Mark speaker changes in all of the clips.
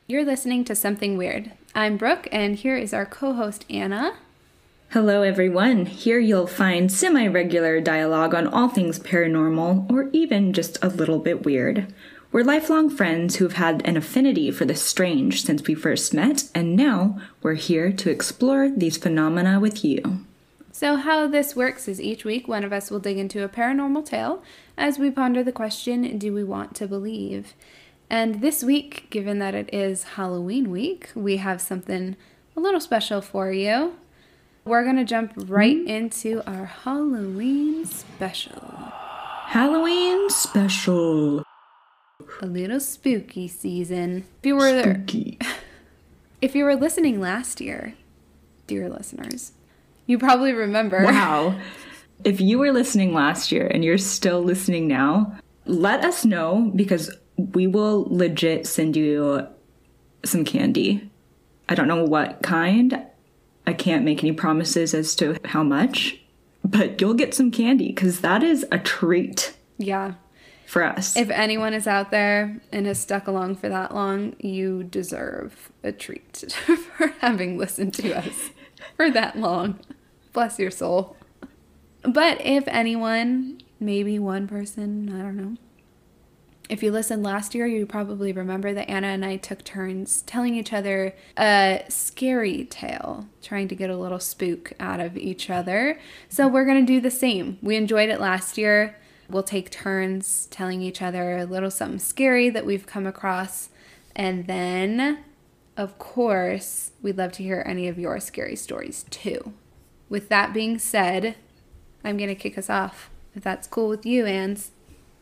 Speaker 1: You're listening to Something Weird. I'm Brooke, and here is our co-host, Anna.
Speaker 2: Hello, everyone. Here you'll find semi-regular dialogue on all things paranormal, or even just a little bit weird. We're lifelong friends who've had an affinity for the strange since we first met, and now we're here to explore these phenomena with you.
Speaker 1: So how this works is each week one of us will dig into a paranormal tale as we ponder the question, do we want to believe? And this week, given that it is Halloween week, we have something a little special for you. We're going to jump right into our Halloween special.
Speaker 2: Halloween special.
Speaker 1: A little spooky season.
Speaker 2: Spooky.
Speaker 1: If you were listening last year, dear listeners, you probably remember.
Speaker 2: Wow. If you were listening last year and you're still listening now, let us know because we will legit send you some candy. I don't know what kind. I can't make any promises as to how much, but you'll get some candy because that is a treat.
Speaker 1: Yeah.
Speaker 2: For us.
Speaker 1: If anyone is out there and has stuck along for that long, you deserve a treat for having listened to us for that long. Bless your soul. But if anyone, maybe one person, I don't know. If you listened last year, you probably remember that Anna and I took turns telling each other a scary tale, trying to get a little spook out of each other. So we're going to do the same. We enjoyed it last year. We'll take turns telling each other a little something scary that we've come across. And then, of course, we'd love to hear any of your scary stories too. With that being said, I'm going to kick us off. If that's cool with you, Ans.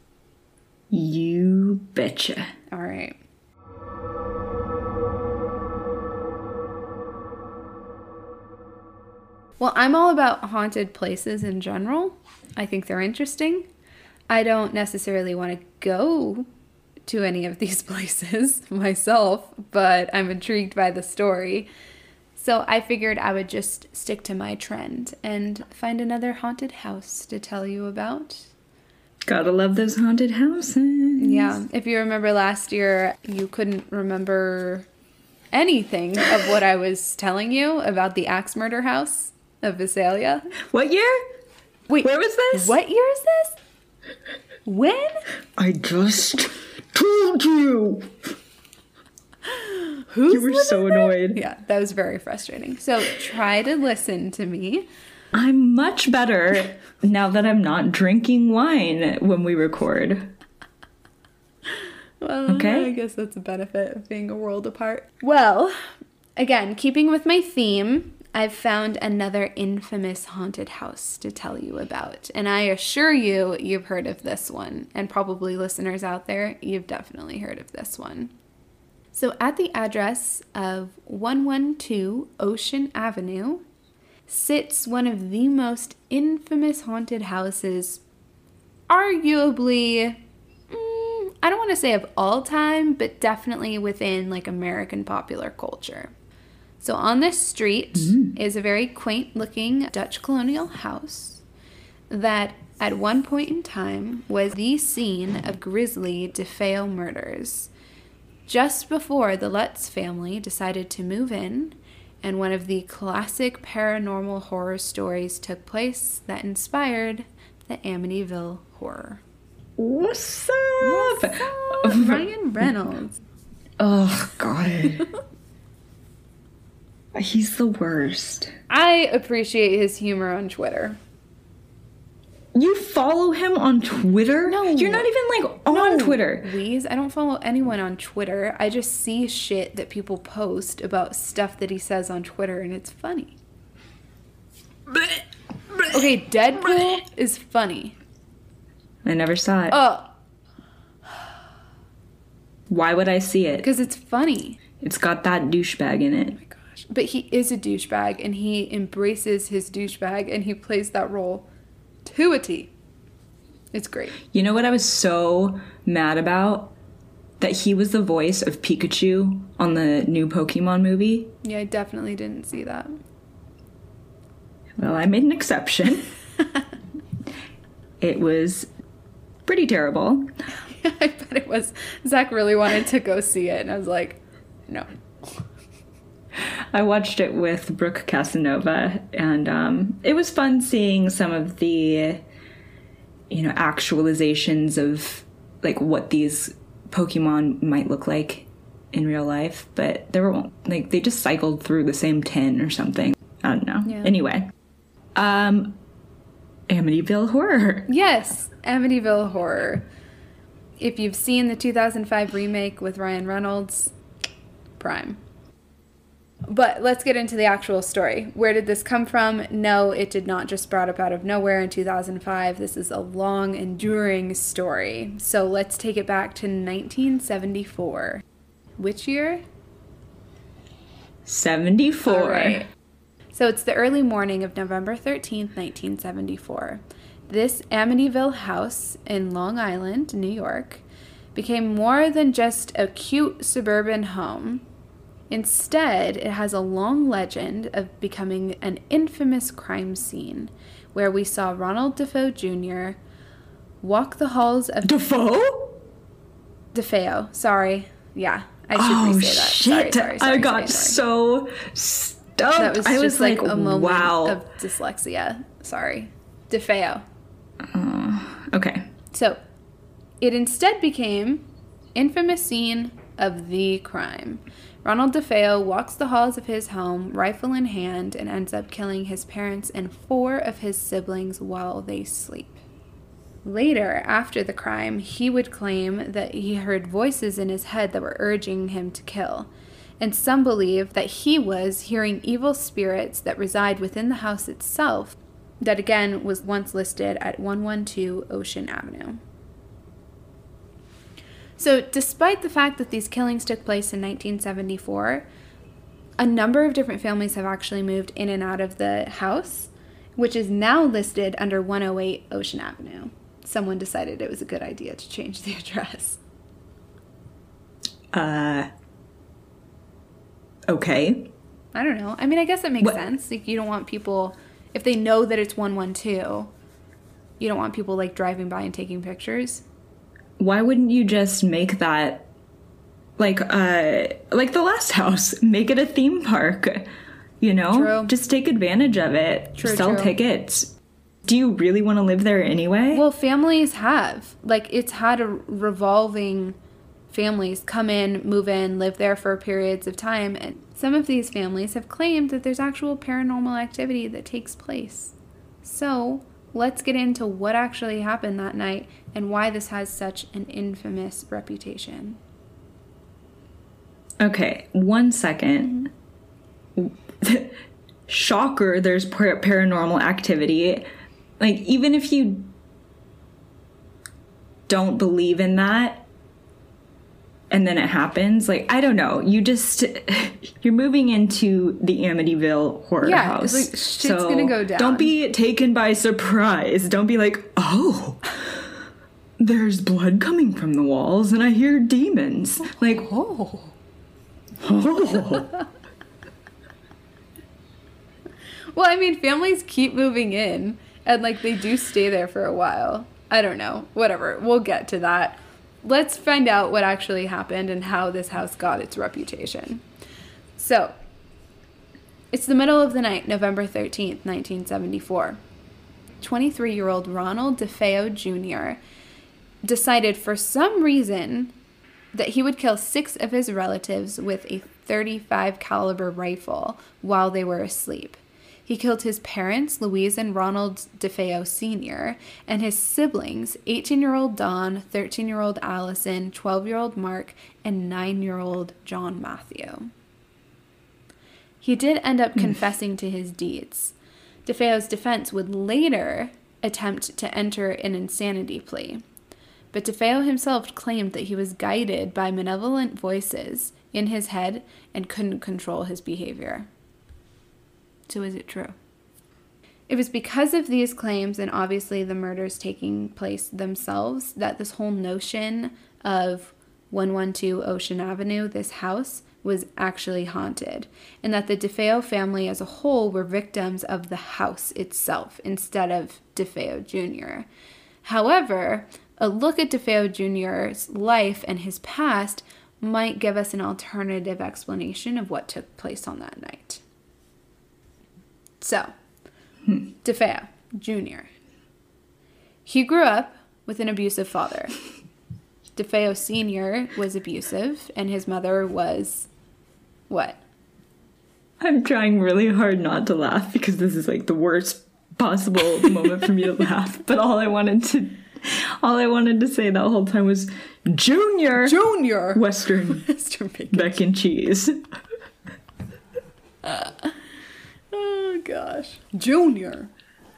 Speaker 2: You betcha.
Speaker 1: All right. Well, I'm all about haunted places in general. I think they're interesting. I don't necessarily want to go to any of these places myself, but I'm intrigued by the story. So I figured I would just stick to my trend and find another haunted house to tell you about.
Speaker 2: Gotta love those haunted houses.
Speaker 1: Yeah. If you remember last year, you couldn't remember anything of what I was telling you about the axe murder house of Visalia.
Speaker 2: What year?
Speaker 1: Wait.
Speaker 2: Where was this?
Speaker 1: What year is this? When?
Speaker 2: I just told you. You were so annoyed.
Speaker 1: Yeah, that was very frustrating. So try to listen to me.
Speaker 2: I'm much better now that I'm not drinking wine when we record.
Speaker 1: Well, okay. I guess that's a benefit of being a world apart. Well, again, keeping with my theme, I've found another infamous haunted house to tell you about. And I assure you, you've heard of this one. And probably listeners out there, you've definitely heard of this one. So at the address of 112 Ocean Avenue sits one of the most infamous haunted houses, arguably, I don't want to say of all time, but definitely within like American popular culture. So on this street is a very quaint looking Dutch colonial house that at one point in time was the scene of grisly DeFeo murders. Just before the Lutz family decided to move in, and one of the classic paranormal horror stories took place that inspired the Amityville Horror.
Speaker 2: What's up?
Speaker 1: What's up? Ryan Reynolds.
Speaker 2: Oh, God. He's the worst.
Speaker 1: I appreciate his humor on Twitter.
Speaker 2: You follow him on Twitter?
Speaker 1: No.
Speaker 2: You're not even, like, on Twitter.
Speaker 1: Please, I don't follow anyone on Twitter. I just see shit that people post about stuff that he says on Twitter, and it's funny. Okay, Deadpool is funny.
Speaker 2: I never saw it.
Speaker 1: Oh.
Speaker 2: Why would I see it?
Speaker 1: Because it's funny.
Speaker 2: It's got that douchebag in it.
Speaker 1: Oh my gosh. But he is a douchebag, and he embraces his douchebag, and he plays that role to a T. It's great.
Speaker 2: You know what I was so mad about? That he was the voice of Pikachu on the new Pokemon movie.
Speaker 1: Yeah, I definitely didn't see that.
Speaker 2: Well, I made an exception. It was pretty terrible.
Speaker 1: I bet it was. Zach really wanted to go see it, and I was like, No.
Speaker 2: I watched it with Brooke Casanova, and it was fun seeing some of the, actualizations of like what these Pokemon might look like in real life. But they were like, they just cycled through the same 10 or something. I don't know.
Speaker 1: Yeah.
Speaker 2: Anyway, Amityville Horror.
Speaker 1: Yes, Amityville Horror. If you've seen the 2005 remake with Ryan Reynolds, prime. But let's get into the actual story. Where did this come from? No, it did not just sprout up out of nowhere in 2005. This is a long, enduring story. So let's take it back to 1974. Which year?
Speaker 2: 74.
Speaker 1: All right. So it's the early morning of November 13th, 1974. This Amityville house in Long Island, New York, became more than just a cute suburban home. Instead, it has a long legend of becoming an infamous crime scene where we saw Ronald Defoe Jr. walk the halls of...
Speaker 2: Defoe?
Speaker 1: DeFeo, sorry. Yeah, I should re-say that.
Speaker 2: Shit.
Speaker 1: Sorry,
Speaker 2: I got so stumped.
Speaker 1: That was
Speaker 2: I
Speaker 1: just like a moment
Speaker 2: wow.
Speaker 1: of dyslexia. Sorry. DeFeo.
Speaker 2: Okay.
Speaker 1: So, it instead became infamous scene of the crime. Ronald DeFeo walks the halls of his home, rifle in hand, and ends up killing his parents and 4 of his siblings while they sleep. Later, after the crime, he would claim that he heard voices in his head that were urging him to kill. And some believe that he was hearing evil spirits that reside within the house itself, that again was once listed at 112 Ocean Avenue. So, despite the fact that these killings took place in 1974, a number of different families have actually moved in and out of the house, which is now listed under 108 Ocean Avenue. Someone decided it was a good idea to change the address.
Speaker 2: Okay.
Speaker 1: I don't know. I mean, I guess it makes sense. Like, you don't want people, if they know that it's 112, you don't want people, like, driving by and taking pictures.
Speaker 2: Why wouldn't you just make that like the last house, make it a theme park,
Speaker 1: True.
Speaker 2: Just take advantage of it. Sell tickets. Do you really want to live there anyway?
Speaker 1: Well, families have. Like, it's had a revolving families come in, move in, live there for periods of time. And some of these families have claimed that there's actual paranormal activity that takes place. So, let's get into what actually happened that night and why this has such an infamous reputation.
Speaker 2: Okay, 1 second. Shocker, there's paranormal activity. Like, even if you don't believe in that, and then it happens, like, I don't know. You're moving into the Amityville horror house.
Speaker 1: Yeah, like, shit's gonna go down.
Speaker 2: Don't be taken by surprise. Don't be like, oh, there's blood coming from the walls and I hear demons. Like, oh.
Speaker 1: Well, I mean, families keep moving in and, like, they do stay there for a while. I don't know. Whatever. We'll get to that. Let's find out what actually happened and how this house got its reputation. So, it's the middle of the night, November 13th, 1974. 23-year-old Ronald DeFeo Jr. decided for some reason that he would kill 6 of his relatives with a .35 caliber rifle while they were asleep. He killed his parents, Louise and Ronald DeFeo Sr., and his siblings, 18-year-old Dawn, 13-year-old Allison, 12-year-old Mark, and 9-year-old John Matthew. He did end up confessing to his deeds. DeFeo's defense would later attempt to enter an insanity plea. But DeFeo himself claimed that he was guided by malevolent voices in his head and couldn't control his behavior. So is it true? It was because of these claims and obviously the murders taking place themselves that this whole notion of 112 Ocean Avenue, this house, was actually haunted, and that the DeFeo family as a whole were victims of the house itself instead of DeFeo Jr. However, a look at DeFeo Jr.'s life and his past might give us an alternative explanation of what took place on that night. So, DeFeo Jr. He grew up with an abusive father. DeFeo Sr. was abusive, and his mother was what?
Speaker 2: I'm trying really hard not to laugh because this is like the worst possible moment for me to laugh. But all I wanted to say that whole time was Junior Western bacon. Mac and cheese.
Speaker 1: Oh gosh, Junior.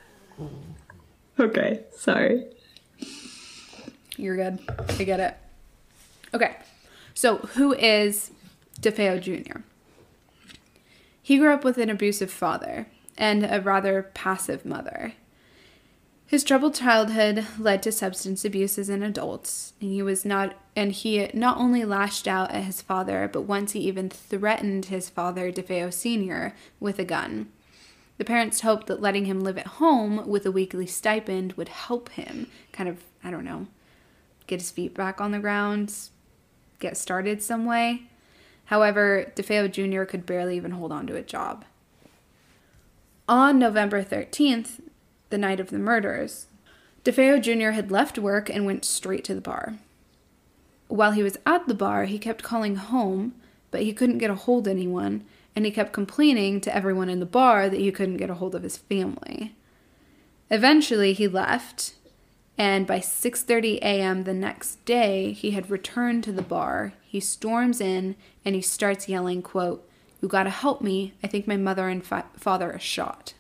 Speaker 2: Okay, sorry.
Speaker 1: You're good. I get it. Okay, so who is DeFeo Jr.? He grew up with an abusive father and a rather passive mother. His troubled childhood led to substance abuse as an adult, and he not only lashed out at his father, but once he even threatened his father, DeFeo Sr., with a gun. The parents hoped that letting him live at home with a weekly stipend would help him kind of, I don't know, get his feet back on the ground, get started some way. However, DeFeo Jr. could barely even hold on to a job. On November 13th, the night of the murders, DeFeo Jr. had left work and went straight to the bar. While he was at the bar, he kept calling home, but he couldn't get a hold of anyone, and he kept complaining to everyone in the bar that he couldn't get a hold of his family. Eventually, he left, and by 6:30 a.m. the next day, he had returned to the bar. He storms in, and he starts yelling, quote, "You gotta help me. I think my mother and father are shot."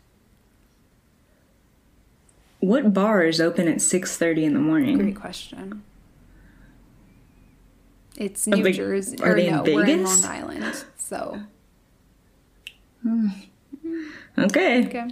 Speaker 2: What bar is open at 6:30 in the morning?
Speaker 1: Great question. It's New Jersey.
Speaker 2: Are they in Vegas?
Speaker 1: We're in Long Island, so.
Speaker 2: Okay.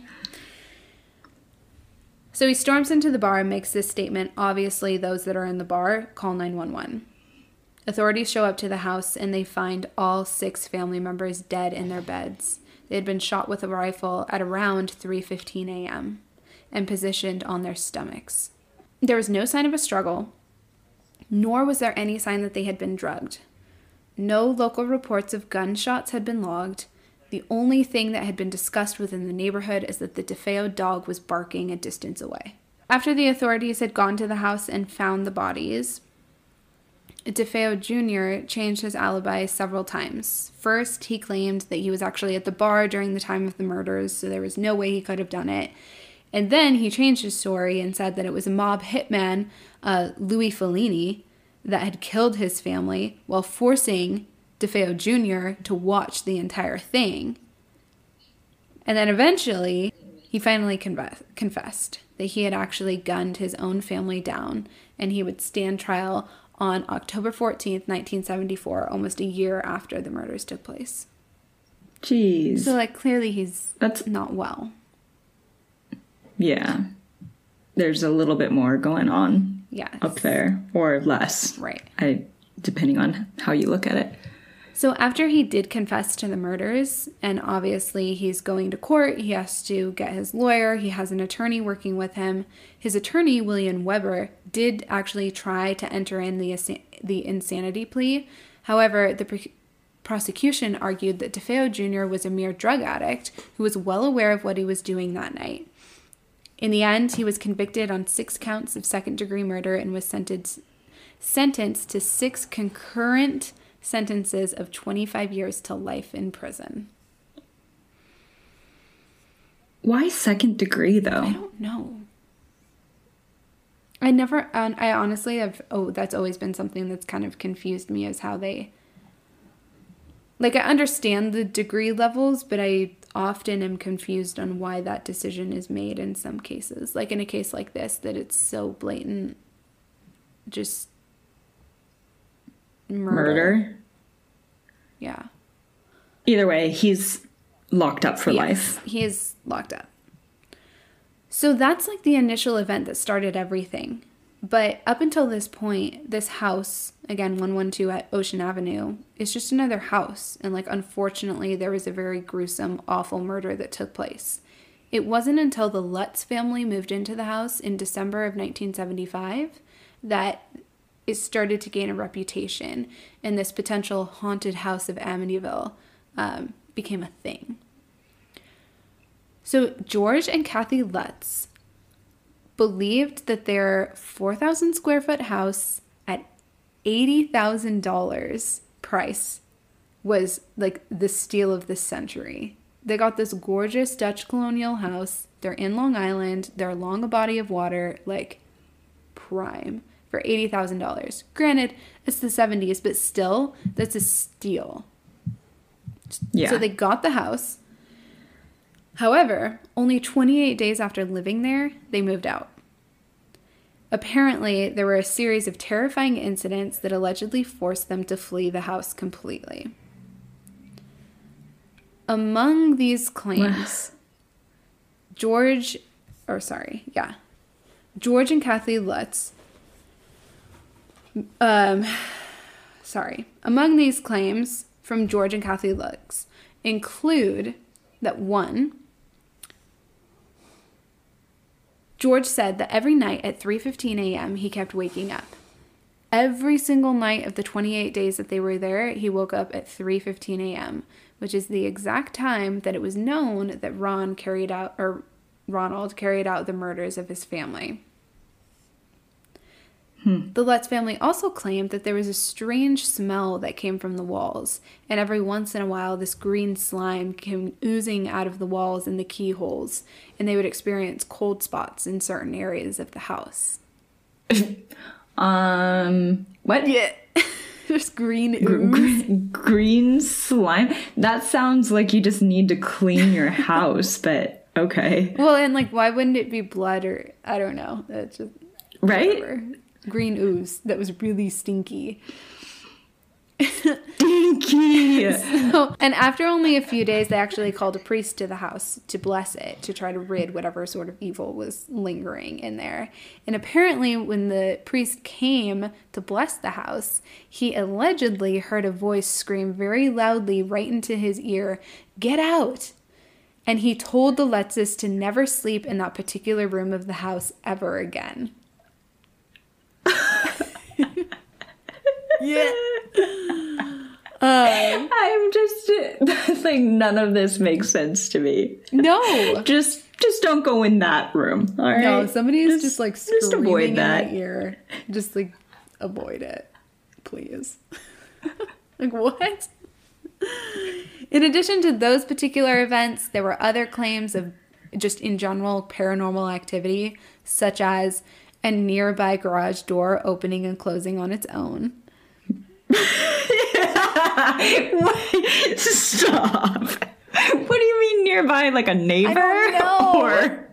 Speaker 1: So he storms into the bar and makes this statement. Obviously, those that are in the bar call 911. Authorities show up to the house and they find all 6 family members dead in their beds. They had been shot with a rifle at around 3:15 a.m. and positioned on their stomachs. There was no sign of a struggle, nor was there any sign that they had been drugged. No local reports of gunshots had been logged. The only thing that had been discussed within the neighborhood is that the DeFeo dog was barking a distance away. After the authorities had gone to the house and found the bodies, DeFeo Jr. changed his alibi several times. First, he claimed that he was actually at the bar during the time of the murders, so there was no way he could have done it. And then he changed his story and said that it was a mob hitman, Louis Fellini, that had killed his family while forcing DeFeo Jr. to watch the entire thing. And then eventually, he finally confessed that he had actually gunned his own family down, and he would stand trial on October 14th, 1974, almost a year after the murders took place.
Speaker 2: Jeez.
Speaker 1: So, clearly that's not well.
Speaker 2: Yeah. There's a little bit more going on up there, or less.
Speaker 1: Right.
Speaker 2: Depending on how you look at it.
Speaker 1: So after he did confess to the murders, and obviously he's going to court, he has to get his lawyer, he has an attorney working with him. His attorney, William Weber, did actually try to enter in the insanity plea. However, the prosecution argued that DeFeo Jr. was a mere drug addict who was well aware of what he was doing that night. In the end, he was convicted on 6 counts of second-degree murder and was sentenced to 6 concurrent sentences of 25 years to life in prison.
Speaker 2: Why second degree, though?
Speaker 1: I don't know. I honestly have, that's always been something that's kind of confused me, is how they, I understand the degree levels, but I often am confused on why that decision is made in some cases. Like in a case like this, that it's so blatant, just murder. Yeah.
Speaker 2: Either way, he's locked up for life.
Speaker 1: He is locked up. So that's the initial event that started everything. But up until this point, this house, again, 112 at Ocean Avenue, is just another house. And unfortunately, there was a very gruesome, awful murder that took place. It wasn't until the Lutz family moved into the house in December of 1975 that it started to gain a reputation, and this potential haunted house of Amityville became a thing. So George and Kathy Lutz believed that their 4,000 square foot house at $80,000 price was like the steal of the century. They got this gorgeous Dutch colonial house. They're in Long Island. They're along a body of water, like prime, for $80,000. Granted, it's the 70s, but still, that's a steal.
Speaker 2: Yeah.
Speaker 1: So they got the house. However, only 28 days after living there, they moved out. Apparently, there were a series of terrifying incidents that allegedly forced them to flee the house completely. Among these claims, George and Kathy Lutz, among these claims from George and Kathy Lutz include that 1, George said that every night at 3:15 a.m. he kept waking up. Every single night of the 28 days that they were there, he woke up at 3:15 a.m., which is the exact time that it was known that Ronald carried out the murders of his family. The Lutz family also claimed that there was a strange smell that came from the walls, and every once in a while this green slime came oozing out of the walls and the keyholes, and they would experience cold spots in certain areas of the house.
Speaker 2: What?
Speaker 1: Yeah. Just green ooze.
Speaker 2: Green slime? That sounds like you just need to clean your house, but okay.
Speaker 1: Well, and like, why wouldn't it be blood or, I don't know. That's just,
Speaker 2: right?
Speaker 1: Whatever. Green ooze that was really stinky.
Speaker 2: Stinky!
Speaker 1: And after only a few days, they actually called a priest to the house to bless it, to try to rid whatever sort of evil was lingering in there. And apparently when the priest came to bless the house, he allegedly heard a voice scream very loudly right into his ear, "Get out!" And he told the Lutzes to never sleep in that particular room of the house ever again. Yeah.
Speaker 2: I'm just like, none of this makes sense to me.
Speaker 1: No.
Speaker 2: Just don't go in that room. All right.
Speaker 1: No, somebody is just like screaming
Speaker 2: just avoid
Speaker 1: in
Speaker 2: that.
Speaker 1: my ear. Just like avoid it, please. Like, what? In addition to those particular events, there were other claims of just in general paranormal activity, such as a nearby garage door opening and closing on its own.
Speaker 2: Wait, stop. What do you mean nearby? Like a neighbor?
Speaker 1: I don't know.
Speaker 2: Or...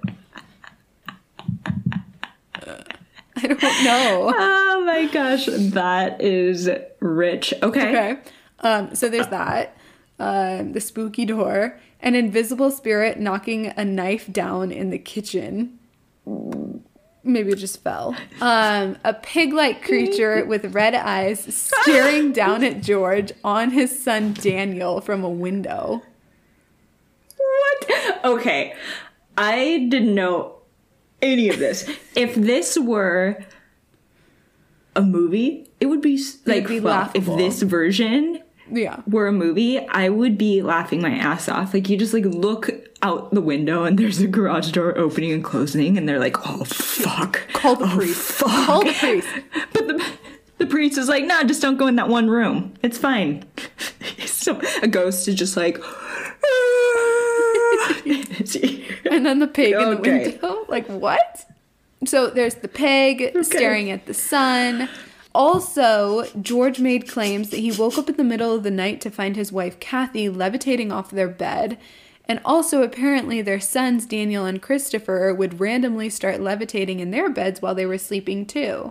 Speaker 1: I don't know.
Speaker 2: Oh my gosh, that is rich. Okay.
Speaker 1: So there's that. The spooky door. An invisible spirit knocking a knife down in the kitchen. Maybe it just fell. A pig-like creature with red eyes staring down at George on his son Daniel from a window.
Speaker 2: What? Okay. I didn't know any of this. If this were a movie, it would be like,
Speaker 1: be
Speaker 2: well, if
Speaker 1: laughable.
Speaker 2: this version were a movie, I would be laughing my ass off. Like, you just like look out the window and there's a garage door opening and closing and they're like, oh fuck,
Speaker 1: Call the priest.
Speaker 2: Fuck.
Speaker 1: Call the priest.
Speaker 2: But the priest is like, nah, just don't go in that one room, it's fine. So a ghost is just like
Speaker 1: And then the pig in the window. Like, what? So there's the pig staring at the sun. Also, George made claims that he woke up in the middle of the night to find his wife Kathy levitating off their bed. And also, apparently, their sons, Daniel and Christopher, would randomly start levitating in their beds while they were sleeping, too.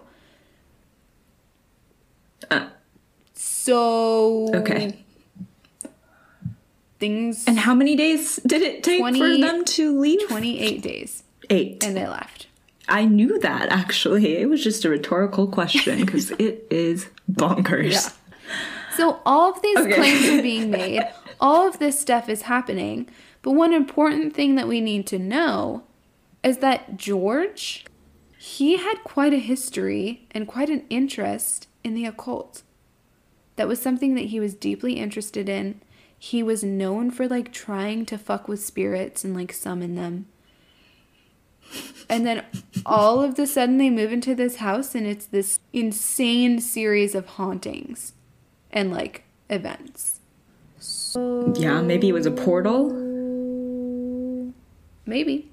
Speaker 1: So...
Speaker 2: Okay.
Speaker 1: Things...
Speaker 2: And how many days did it take for them to leave?
Speaker 1: 28 days.
Speaker 2: 8.
Speaker 1: And they left.
Speaker 2: I knew that, actually. It was just a rhetorical question, because it is bonkers.
Speaker 1: Yeah. So all of these claims are being made. All of this stuff is happening. But one important thing that we need to know is that George, He had quite a history and quite an interest in the occult. That was something that he was deeply interested in. He was known for like trying to fuck with spirits and like summon them. And then all of a sudden they move into this house and it's this insane series of hauntings and like events. So
Speaker 2: Yeah, maybe it was a portal.
Speaker 1: Maybe.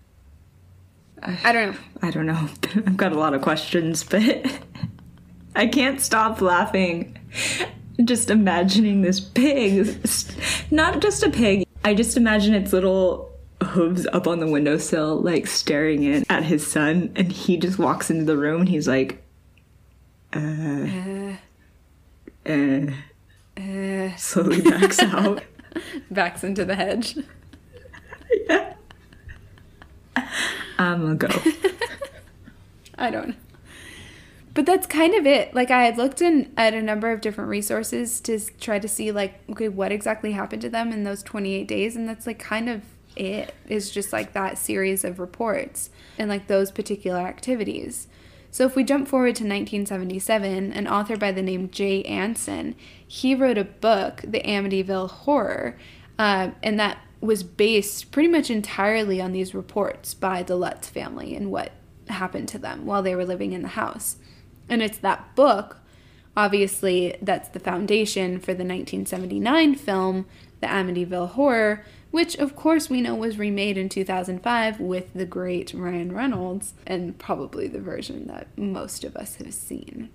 Speaker 1: I don't know.
Speaker 2: I don't know. I've got a lot of questions, but I can't stop laughing. Just imagining this pig. Not just a pig. I just imagine its little hooves up on the windowsill, like staring in at his son, and he just walks into the room and he's like, slowly backs out.
Speaker 1: Backs into the hedge.
Speaker 2: Yeah. I'm gonna go.
Speaker 1: I don't know. But that's kind of it. Like, I had looked at a number of different resources to try to see, like, okay, what exactly happened to them in those 28 days. And that's, like, kind of it. Is just, like, that series of reports and, like, those particular activities. So if we jump forward to 1977, an author by the name Jay Anson, he wrote a book, The Amityville Horror, and that was based pretty much entirely on these reports by the Lutz family and what happened to them while they were living in the house. And it's that book, obviously, that's the foundation for the 1979 film, The Amityville Horror, which, of course, we know was remade in 2005 with the great Ryan Reynolds, and probably the version that most of us have seen.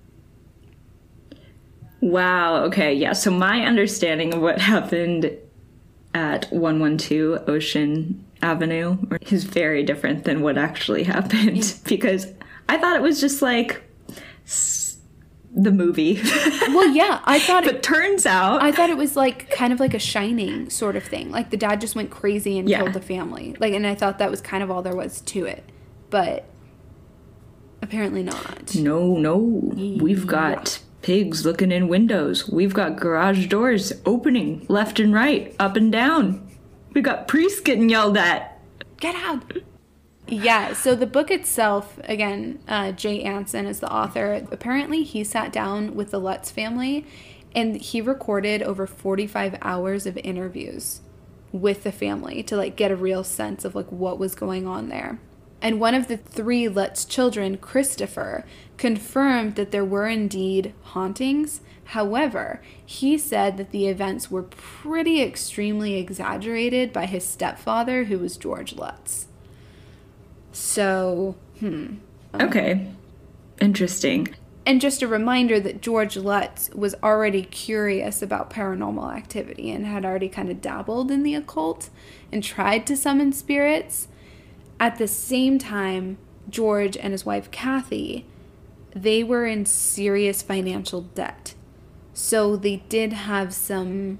Speaker 2: Wow, okay, yeah. So my understanding of what happened at 112 Ocean Avenue is very different than what actually happened, because I thought it was just like the movie.
Speaker 1: Well, yeah, I thought
Speaker 2: but turns out
Speaker 1: I thought it was like kind of like a Shining sort of thing. Like the dad just went crazy and killed the family. Like, and I thought that was kind of all there was to it. But apparently not.
Speaker 2: No. We've got pigs looking in windows. We've got garage doors opening left and right, up and down. We got priests getting yelled at.
Speaker 1: Get out! Yeah, so the book itself, again, Jay Anson is the author. Apparently, he sat down with the Lutz family and he recorded over 45 hours of interviews with the family to, like, get a real sense of, like, what was going on there. And one of the 3 Lutz children, Christopher, confirmed that there were indeed hauntings. However, he said that the events were pretty extremely exaggerated by his stepfather, who was George Lutz. So,
Speaker 2: Okay. Interesting.
Speaker 1: And just a reminder that George Lutz was already curious about paranormal activity and had already kind of dabbled in the occult and tried to summon spirits. At the same time, George and his wife Kathy, they were in serious financial debt. So they did have some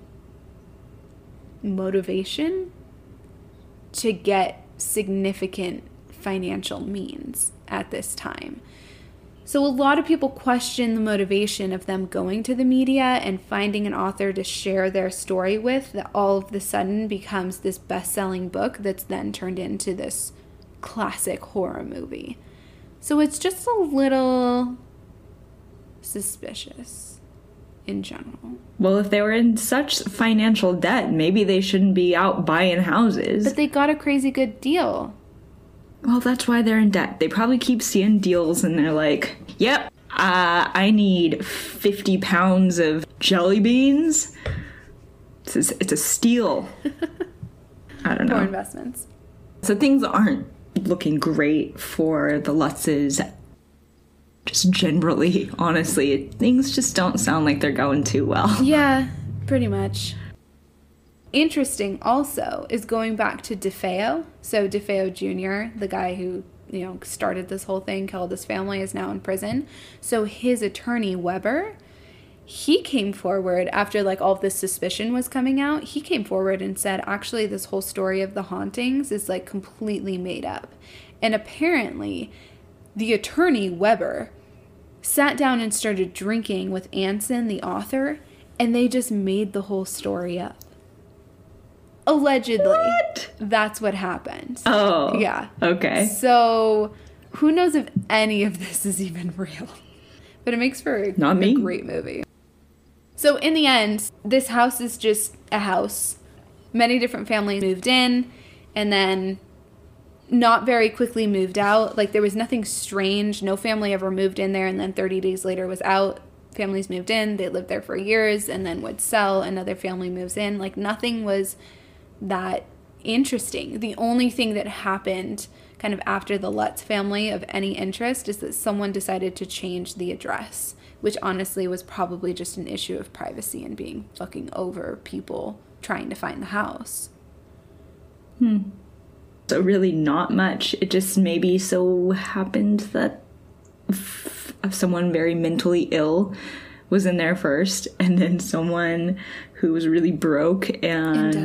Speaker 1: motivation to get significant financial means at this time. So a lot of people question the motivation of them going to the media and finding an author to share their story with that all of a sudden becomes this best-selling book that's then turned into this classic horror movie. So it's just a little suspicious in general.
Speaker 2: Well, if they were in such financial debt, maybe they shouldn't be out buying houses.
Speaker 1: But they got a crazy good deal.
Speaker 2: Well, that's why they're in debt. They probably keep seeing deals and they're like, yep, I need 50 pounds of jelly beans. It's a steal. I don't know.
Speaker 1: Poor investments.
Speaker 2: So things aren't looking great for the Lutzes. Just generally, honestly, things just don't sound like they're going too well.
Speaker 1: Yeah, pretty much. Interesting also is going back to DeFeo. So DeFeo Jr., the guy who, started this whole thing, killed his family, is now in prison. So his attorney, Weber, he came forward after like all of this suspicion was coming out. He came forward and said, actually, this whole story of the hauntings is like completely made up. And apparently the attorney, Weber, sat down and started drinking with Anson, the author, and they just made the whole story up. Allegedly.
Speaker 2: What?
Speaker 1: That's what happened.
Speaker 2: Oh.
Speaker 1: Yeah.
Speaker 2: Okay.
Speaker 1: So Who knows if any of this is even real? But it makes for a great movie. So in the end, this house is just a house. Many different families moved in and then not very quickly moved out. Like, there was nothing strange. No family ever moved in there and then 30 days later was out. Families moved in, they lived there for years and then would sell. Another family moves in. Like, nothing was that interesting. The only thing that happened kind of after the Lutz family of any interest is that someone decided to change the address, which honestly was probably just an issue of privacy and being fucking over people trying to find the house.
Speaker 2: So really not much. It just maybe so happened that someone very mentally ill was in there first, and then someone who was really broke and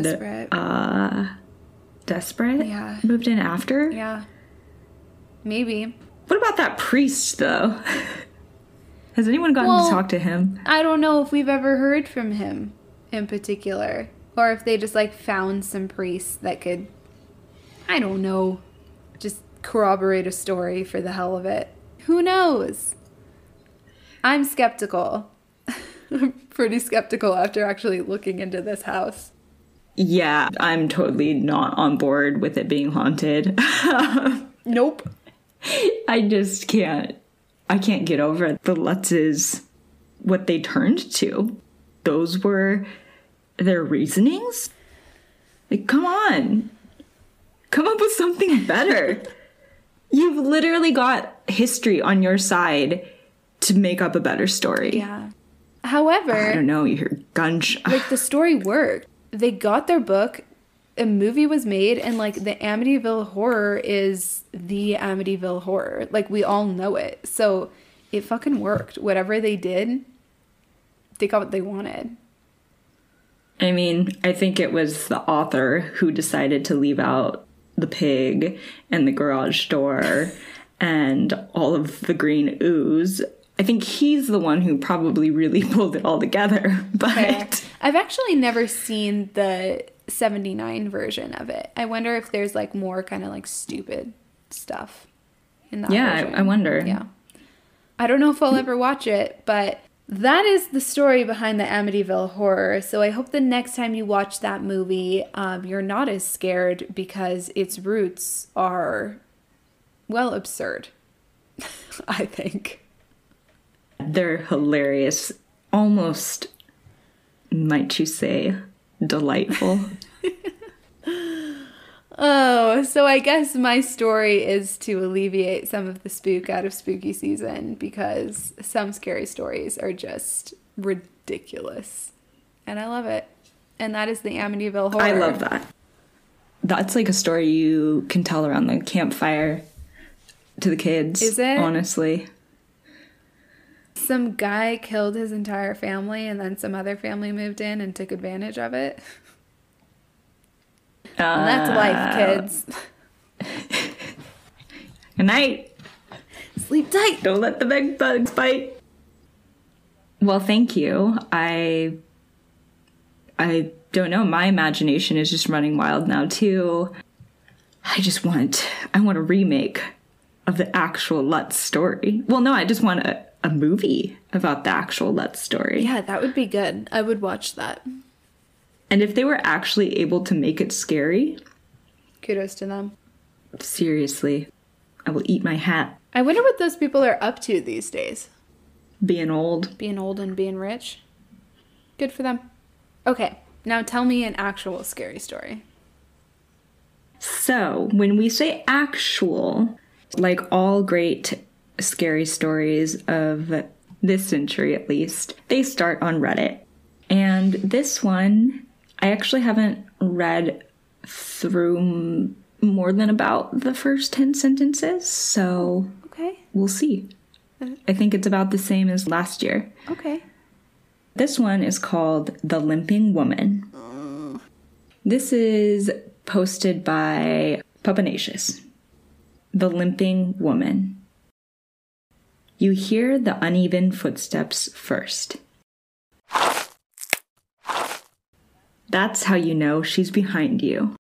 Speaker 2: desperate
Speaker 1: Yeah.
Speaker 2: moved in after.
Speaker 1: Yeah. Maybe.
Speaker 2: What about that priest, though? Has anyone gotten to talk to him?
Speaker 1: I don't know if we've ever heard from him in particular, or if they just like found some priests that could, I don't know, just corroborate a story for the hell of it. Who knows? I'm skeptical. I'm pretty skeptical after actually looking into this house.
Speaker 2: Yeah, I'm totally not on board with it being haunted.
Speaker 1: Nope.
Speaker 2: I just can't. I can't get over the Lutzes, what they turned to. Those were their reasonings? Like, come on. Come up with something better. You've literally got history on your side to make up a better story.
Speaker 1: Yeah. However,
Speaker 2: I don't know, you hear gunshot.
Speaker 1: Like, the story worked. They got their book, a movie was made, and like the Amityville Horror is the Amityville Horror. Like, we all know it. So it fucking worked. Whatever they did, they got what they wanted.
Speaker 2: I mean, I think it was the author who decided to leave out the pig and the garage door and all of the green ooze. I think he's the one who probably really pulled it all together. But
Speaker 1: Fair. I've actually never seen the 79 version of it. I wonder if there's like more kind of like stupid stuff in that version.
Speaker 2: I wonder.
Speaker 1: Yeah. I don't know if I'll ever watch it, but that is the story behind the Amityville Horror. So I hope the next time you watch that movie, you're not as scared because its roots are, well, absurd. I think.
Speaker 2: They're hilarious. Almost, might you say, delightful.
Speaker 1: Oh, so I guess my story is to alleviate some of the spook out of spooky season because some scary stories are just ridiculous. And I love it. And that is the Amityville Horror.
Speaker 2: I love that. That's like a story you can tell around the campfire to the kids.
Speaker 1: Is it?
Speaker 2: Honestly.
Speaker 1: Some guy killed his entire family and then some other family moved in and took advantage of it. And that's life, kids.
Speaker 2: Good night.
Speaker 1: Sleep tight.
Speaker 2: Don't let the big bugs bite. Well, thank you. I don't know. My imagination is just running wild now too. I want a remake of the actual Lutz story. Well, no, I just want a movie about the actual Lutz story.
Speaker 1: Yeah, that would be good. I would watch that.
Speaker 2: And if they were actually able to make it scary,
Speaker 1: kudos to them.
Speaker 2: Seriously, I will eat my hat.
Speaker 1: I wonder what those people are up to these days.
Speaker 2: Being old.
Speaker 1: Being old and being rich. Good for them. Okay, now tell me an actual scary story.
Speaker 2: So, when we say actual, like all great scary stories of this century at least, they start on Reddit. And this one, I actually haven't read through more than about the first 10 sentences, so
Speaker 1: okay,
Speaker 2: we'll see. I think it's about the same as last year.
Speaker 1: Okay.
Speaker 2: This one is called The Limping Woman. This is posted by Puppanacious. The Limping Woman. You hear the uneven footsteps first. That's how you know she's behind you.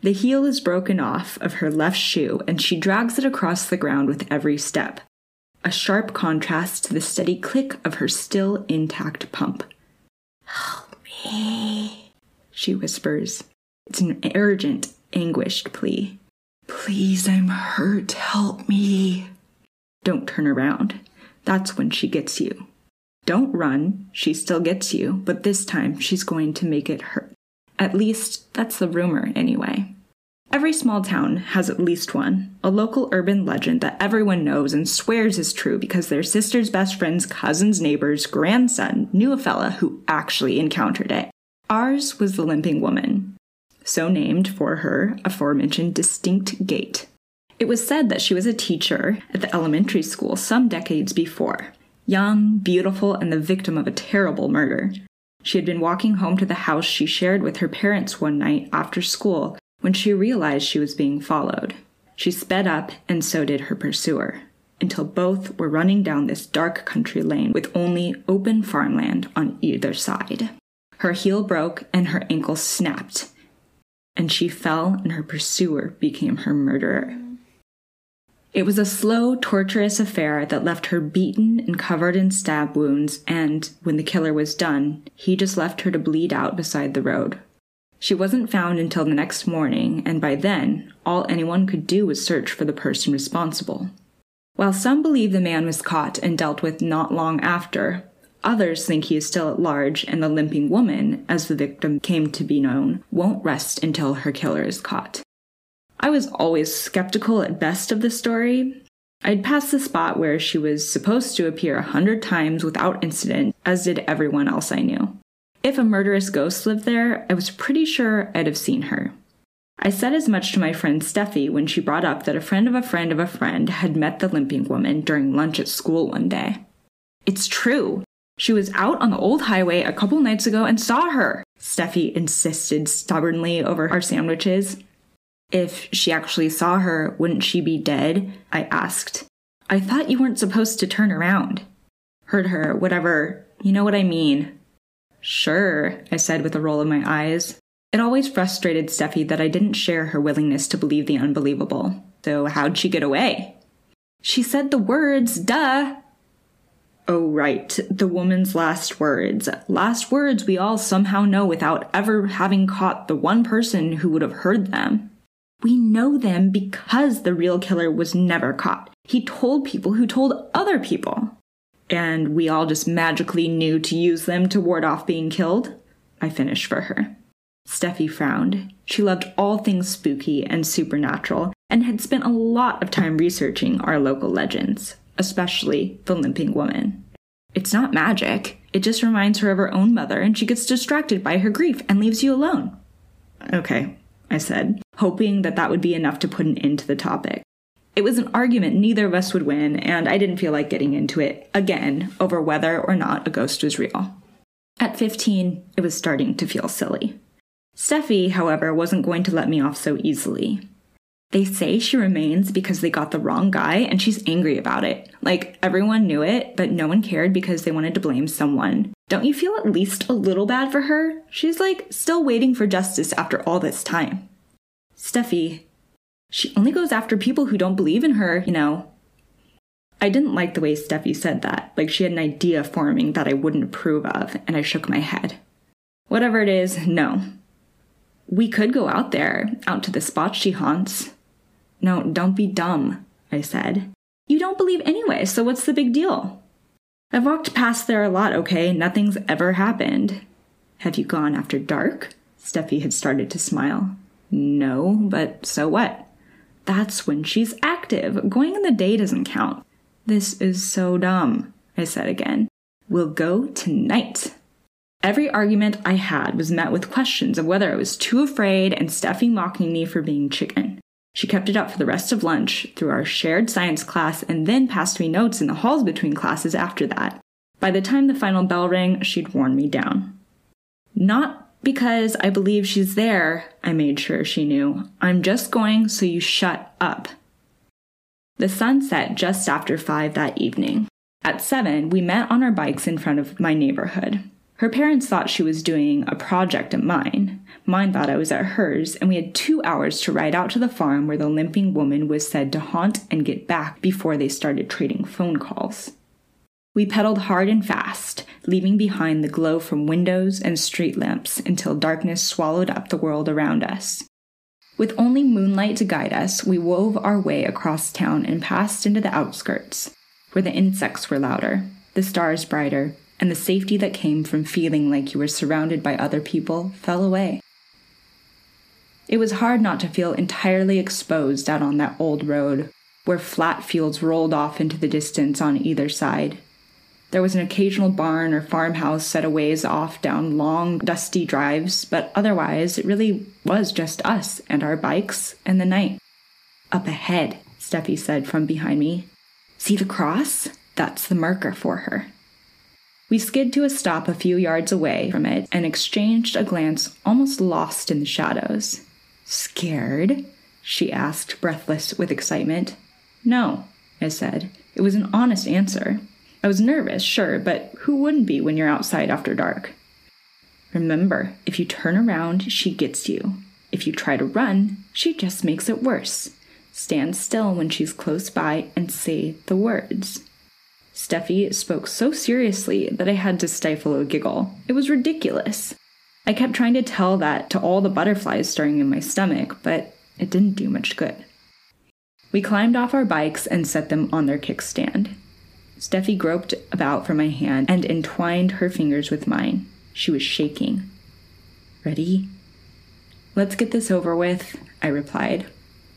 Speaker 2: The heel is broken off of her left shoe, and she drags it across the ground with every step. A sharp contrast to the steady click of her still intact pump. "Help me," she whispers. It's an urgent, anguished plea. "Please, I'm hurt. Help me." Don't turn around. That's when she gets you. Don't run. She still gets you, but this time she's going to make it hurt. At least, that's the rumor anyway. Every small town has at least one, a local urban legend that everyone knows and swears is true because their sister's best friend's cousin's neighbor's grandson knew a fella who actually encountered it. Ours was the Limping Woman, so named for her aforementioned distinct gait. It was said that she was a teacher at the elementary school some decades before, young, beautiful, and the victim of a terrible murder. She had been walking home to the house she shared with her parents one night after school when she realized she was being followed. She sped up, and so did her pursuer, until both were running down this dark country lane with only open farmland on either side. Her heel broke and her ankle snapped, and she fell, and her pursuer became her murderer. It was a slow, torturous affair that left her beaten and covered in stab wounds, and when the killer was done, he just left her to bleed out beside the road. She wasn't found until the next morning, and by then, all anyone could do was search for the person responsible. While some believe the man was caught and dealt with not long after, others think he is still at large, and the Limping Woman, as the victim came to be known, won't rest until her killer is caught. I was always skeptical at best of the story. I'd passed the spot where she was supposed to appear 100 times without incident, as did everyone else I knew. If a murderous ghost lived there, I was pretty sure I'd have seen her. I said as much to my friend Steffi when she brought up that a friend of a friend of a friend had met the Limping Woman during lunch at school one day. "It's true. She was out on the old highway a couple nights ago and saw her," Steffi insisted stubbornly over our sandwiches. "If she actually saw her, wouldn't she be dead?" I asked. "I thought you weren't supposed to turn around." "Heard her, whatever. You know what I mean." "Sure," I said with a roll of my eyes. It always frustrated Steffi that I didn't share her willingness to believe the unbelievable. So how'd she get away? "She said the words, duh." "Oh, right, the woman's last words. Last words we all somehow know without ever having caught the one person who would have heard them. We know them because the real killer was never caught. He told people who told other people. And we all just magically knew to use them to ward off being killed," I finished for her. Steffi frowned. She loved all things spooky and supernatural, and had spent a lot of time researching our local legends, especially the Limping Woman. "It's not magic. It just reminds her of her own mother, and she gets distracted by her grief and leaves you alone." "Okay," I said, hoping that would be enough to put an end to the topic. It was an argument neither of us would win, and I didn't feel like getting into it again over whether or not a ghost was real. At 15, it was starting to feel silly. Steffi, however, wasn't going to let me off so easily. "They say she remains because they got the wrong guy, and she's angry about it. Like, everyone knew it, but no one cared because they wanted to blame someone. Don't you feel at least a little bad for her? She's, still waiting for justice after all this time." "Steffi, she only goes after people who don't believe in her, you know." I didn't like the way Steffi said that, like she had an idea forming that I wouldn't approve of, and I shook my head. "Whatever it is, no. We could go out there, out to the spot she haunts." "No, don't be dumb," I said. "You don't believe anyway, so what's the big deal?" "I've walked past there a lot, okay? Nothing's ever happened." "Have you gone after dark?" Steffi had started to smile. "No, but so what?" "That's when she's active. Going in the day doesn't count." "This is so dumb," I said again. "We'll go tonight." Every argument I had was met with questions of whether I was too afraid and Steffi mocking me for being chicken. She kept it up for the rest of lunch, through our shared science class, and then passed me notes in the halls between classes after that. By the time the final bell rang, she'd worn me down. "Not because I believe she's there," I made sure she knew. "I'm just going so you shut up." The sun set just after 5 that evening. At 7, we met on our bikes in front of my neighborhood. Her parents thought she was doing a project at mine. Mine thought I was at hers, and we had 2 hours to ride out to the farm where the limping woman was said to haunt and get back before they started trading phone calls. We pedaled hard and fast, leaving behind the glow from windows and street lamps until darkness swallowed up the world around us. With only moonlight to guide us, we wove our way across town and passed into the outskirts, where the insects were louder, the stars brighter, and the safety that came from feeling like you were surrounded by other people fell away. It was hard not to feel entirely exposed out on that old road, where flat fields rolled off into the distance on either side. There was an occasional barn or farmhouse set a ways off down long, dusty drives, but otherwise it really was just us and our bikes and the night. "Up ahead," Steffi said from behind me. "See the cross? That's the marker for her." We skid to a stop a few yards away from it and exchanged a glance almost lost in the shadows. "Scared?" she asked, breathless with excitement. "No," I said. It was an honest answer. I was nervous, sure, but who wouldn't be when you're outside after dark? "Remember, if you turn around, she gets you. If you try to run, she just makes it worse. Stand still when she's close by and say the words." Steffi spoke so seriously that I had to stifle a giggle. It was ridiculous. I kept trying to tell that to all the butterflies stirring in my stomach, but it didn't do much good. We climbed off our bikes and set them on their kickstand. Steffi groped about for my hand and entwined her fingers with mine. She was shaking. "Ready?" "Let's get this over with," I replied.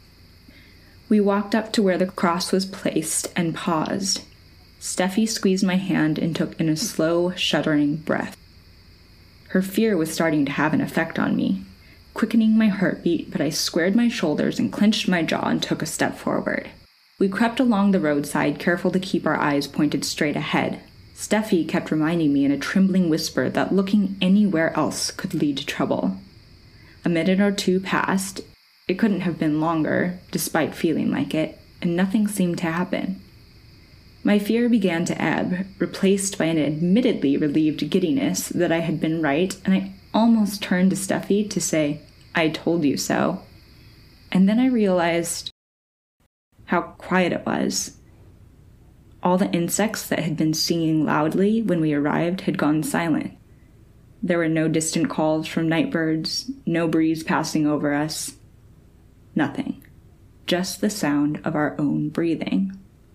Speaker 2: We walked up to where the cross was placed and paused. Steffi squeezed my hand and took in a slow, shuddering breath. Her fear was starting to have an effect on me, quickening my heartbeat, but I squared my shoulders and clenched my jaw and took a step forward. We crept along the roadside, careful to keep our eyes pointed straight ahead. Steffi kept reminding me in a trembling whisper that looking anywhere else could lead to trouble. A minute or two passed. It couldn't have been longer, despite feeling like it, and nothing seemed to happen. My fear began to ebb, replaced by an admittedly relieved giddiness that I had been right, and I almost turned to Steffi to say, "I told you so." And then I realized how quiet it was. All the insects that had been singing loudly when we arrived had gone silent. There were no distant calls from night birds, no breeze passing over us. Nothing. Just the sound of our own breathing.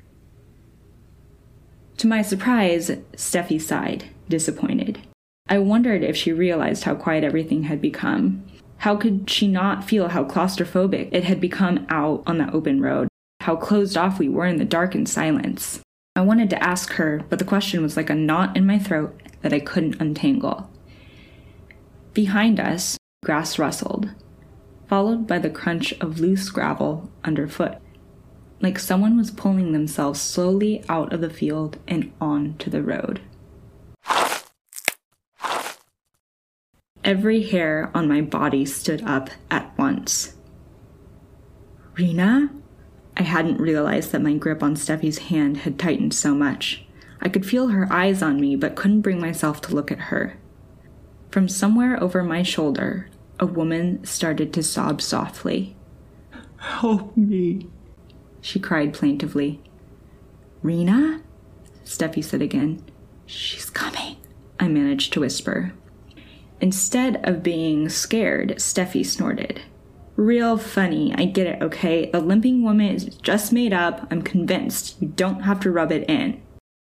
Speaker 2: To my surprise, Steffi sighed, disappointed. I wondered if she realized how quiet everything had become. How could she not feel how claustrophobic it had become out on the open road? How closed off we were in the dark and silence. I wanted to ask her, but the question was like a knot in my throat that I couldn't untangle. Behind us, grass rustled, followed by the crunch of loose gravel underfoot, like someone was pulling themselves slowly out of the field and onto the road. Every hair on my body stood up at once. "Rena?" I hadn't realized that my grip on Steffi's hand had tightened so much. I could feel her eyes on me, but couldn't bring myself to look at her. From somewhere over my shoulder, a woman started to sob softly. "Help me," she cried plaintively. "Rena?" Steffi said again. "She's coming," I managed to whisper. Instead of being scared, Steffi snorted. "Real funny, I get it, okay? The limping woman is just made up. I'm convinced. You don't have to rub it in."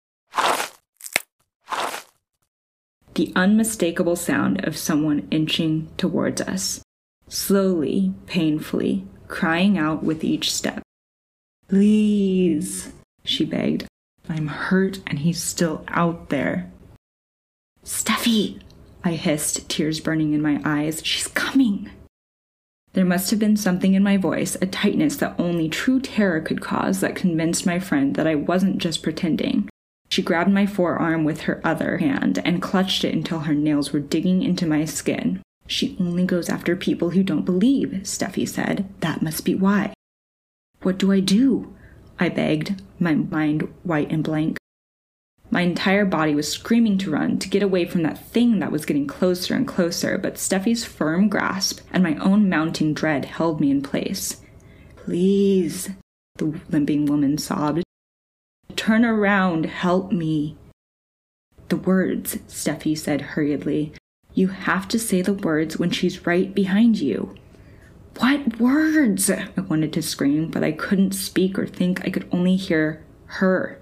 Speaker 2: The unmistakable sound of someone inching towards us, slowly, painfully, crying out with each step. "Please," she begged. "I'm hurt and he's still out there." "Steffi," I hissed, tears burning in my eyes. "She's coming." There must have been something in my voice, a tightness that only true terror could cause, that convinced my friend that I wasn't just pretending. She grabbed my forearm with her other hand and clutched it until her nails were digging into my skin. "She only goes after people who don't believe," Steffi said. "That must be why." "What do I do?" I begged, my mind white and blank. My entire body was screaming to run, to get away from that thing that was getting closer and closer, but Steffi's firm grasp and my own mounting dread held me in place. "Please," the limping woman sobbed. "Turn around, help me." "The words," Steffi said hurriedly. "You have to say the words when she's right behind you." "What words?" I wanted to scream, but I couldn't speak or think. I could only hear her.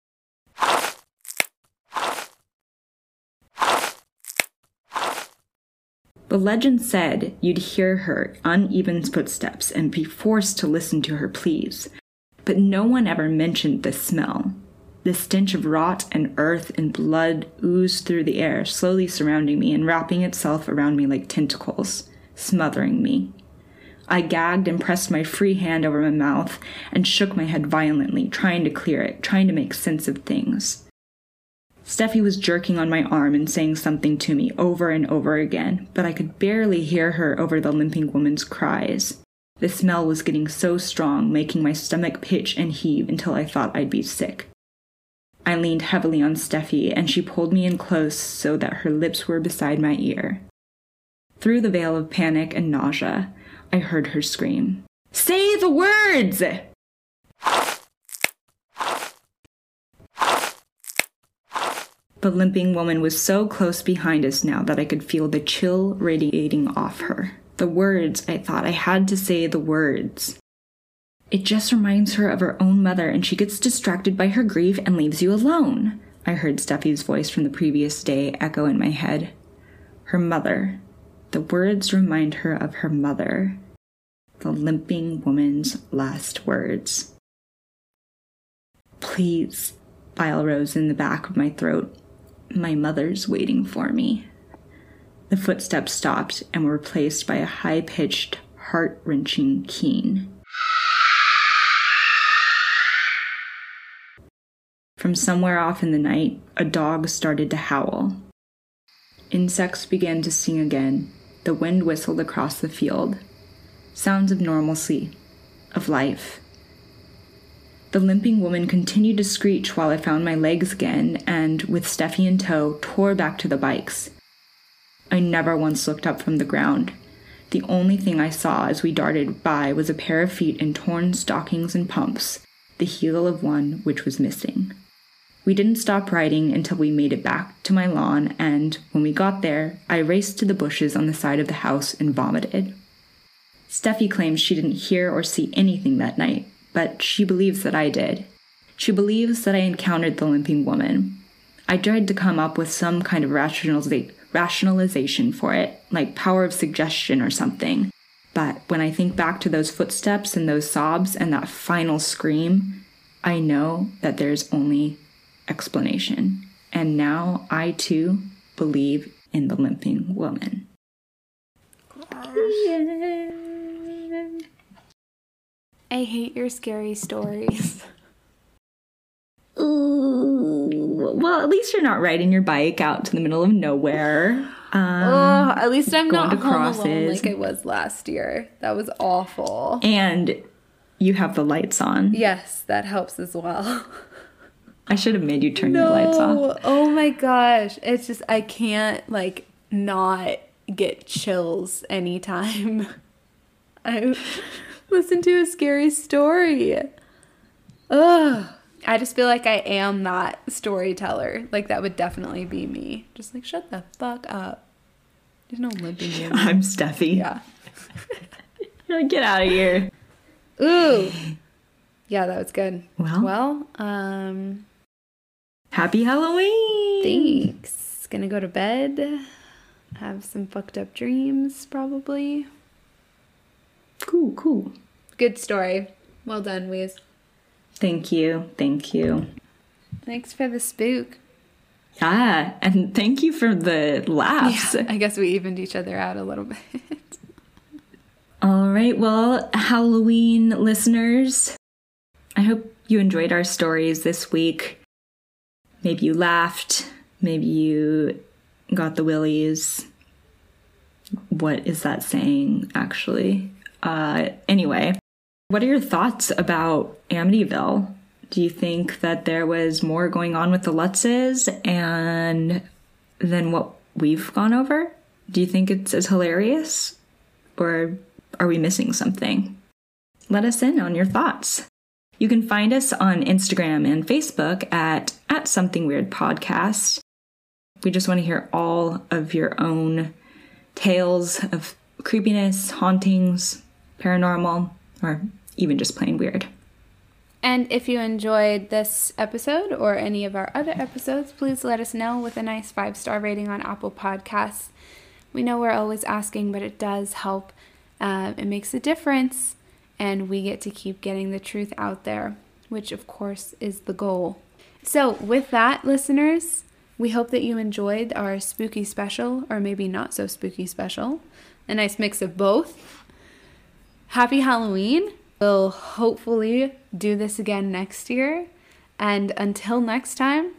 Speaker 2: The legend said you'd hear her uneven footsteps and be forced to listen to her pleas. But no one ever mentioned the smell. The stench of rot and earth and blood oozed through the air, slowly surrounding me and wrapping itself around me like tentacles, smothering me. I gagged and pressed my free hand over my mouth and shook my head violently, trying to clear it, trying to make sense of things. Steffi was jerking on my arm and saying something to me over and over again, but I could barely hear her over the limping woman's cries. The smell was getting so strong, making my stomach pitch and heave until I thought I'd be sick. I leaned heavily on Steffi, and she pulled me in close so that her lips were beside my ear. Through the veil of panic and nausea, I heard her scream, "Say the words!" The limping woman was so close behind us now that I could feel the chill radiating off her. The words, I thought. I had to say the words. "It just reminds her of her own mother, and she gets distracted by her grief and leaves you alone," I heard Steffi's voice from the previous day echo in my head. Her mother. The words remind her of her mother. The limping woman's last words. "Please," bile rose in the back of my throat. "My mother's waiting for me." The footsteps stopped and were replaced by a high-pitched, heart-wrenching keen. From somewhere off in the night, a dog started to howl. Insects began to sing again. The wind whistled across the field. Sounds of normalcy, of life. The limping woman continued to screech while I found my legs again and, with Steffi in tow, tore back to the bikes. I never once looked up from the ground. The only thing I saw as we darted by was a pair of feet in torn stockings and pumps, the heel of one which was missing. We didn't stop riding until we made it back to my lawn, and when we got there, I raced to the bushes on the side of the house and vomited. Steffi claims she didn't hear or see anything that night, but she believes that I did. She believes that I encountered the limping woman. I tried to come up with some kind of rationalization for it, like power of suggestion or something. But when I think back to those footsteps and those sobs and that final scream, I know that there's only explanation. And now I, too, believe in the limping woman.
Speaker 1: I hate your scary stories.
Speaker 2: Ooh. Well, at least you're not riding your bike out to the middle of nowhere.
Speaker 1: At least I'm
Speaker 2: going
Speaker 1: not
Speaker 2: to
Speaker 1: home
Speaker 2: crosses.
Speaker 1: alone like I was last year. That was awful.
Speaker 2: And you have the lights on.
Speaker 1: Yes, that helps as well.
Speaker 2: I should have made you turn your lights off.
Speaker 1: Oh my gosh. It's just, I can't, not get chills anytime I listen to a scary story. Ugh. I just feel like I am that storyteller. That would definitely be me. Just shut the fuck up. There's no limping in me.
Speaker 2: I'm Steffi.
Speaker 1: Yeah.
Speaker 2: Get out of here.
Speaker 1: Ooh. Yeah, that was good.
Speaker 2: Well, happy Halloween.
Speaker 1: Thanks. Gonna go to bed. Have some fucked up dreams, probably.
Speaker 2: Cool.
Speaker 1: Good story. Well done, Wiz.
Speaker 2: Thank you.
Speaker 1: Thanks for the spook.
Speaker 2: Yeah, and thank you for the laughs.
Speaker 1: Yeah, I guess we evened each other out a little bit.
Speaker 2: All right, well, Halloween listeners, I hope you enjoyed our stories this week. Maybe you laughed. Maybe you got the willies. What is that saying, actually? Anyway, what are your thoughts about Amityville? Do you think that there was more going on with the Lutzes and than what we've gone over? Do you think it's as hilarious? Or are we missing something? Let us in on your thoughts. You can find us on Instagram and Facebook at Something Weird Podcast. We just want to hear all of your own tales of creepiness, hauntings, paranormal, or even just plain weird.
Speaker 1: And if you enjoyed this episode or any of our other episodes, please let us know with a nice 5-star rating on Apple Podcasts. We know we're always asking, but it does help. It makes a difference, and we get to keep getting the truth out there, which of course is the goal. So with that, listeners, we hope that you enjoyed our spooky special, or maybe not so spooky special. A nice mix of both. Happy Halloween. We'll hopefully do this again next year. And until next time,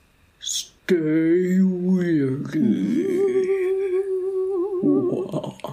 Speaker 3: stay weird.